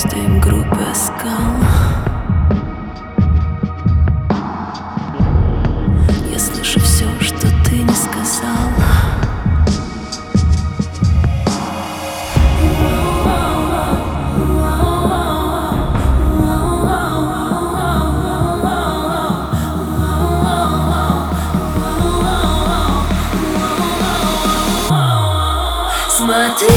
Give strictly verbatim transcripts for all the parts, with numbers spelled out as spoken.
стоим группой скал. Я слышу все, что ты не сказал. Смотри,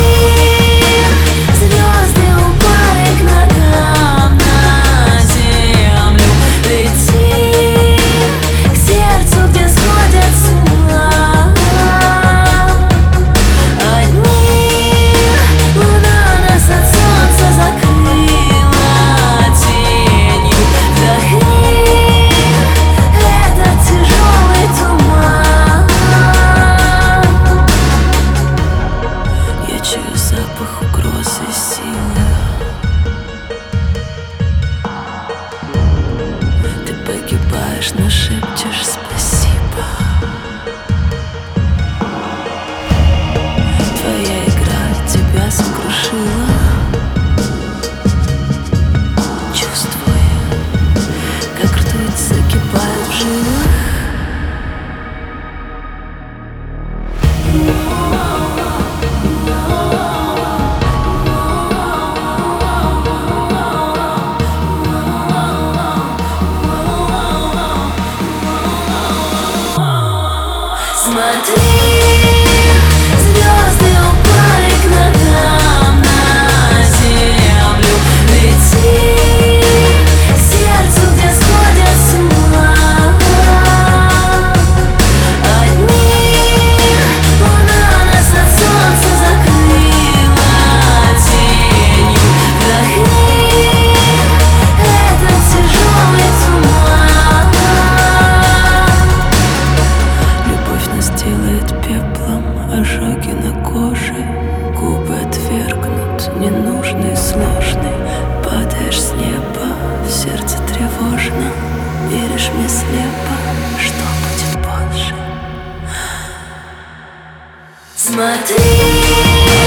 звезды упали к ногам на землю. Лети к сердцу, где сходят с ума. Одни луна нас от солнца закрыла тенью. Вдохни этот тяжелый туман. Я чую запах угрозы и силы. Ты погибаешь, но шепчешь спасибо. Твоя игра тебя сокрушила. Чувствую, как ртуть закипает в жилах. Смотри, звезды упали к ногам на землю. Лети к сердцу, где сходят с ума. Одни луна нас от солнца закрыла тенью. Вдохни этот тяжелый туман. Любовь нас делает пеплом, ожоги на коже. Губы отвергнут, ненужный и сложный. Падаешь с неба, в сердце тревожно. Веришь мне слепо, что будет позже. Смотри.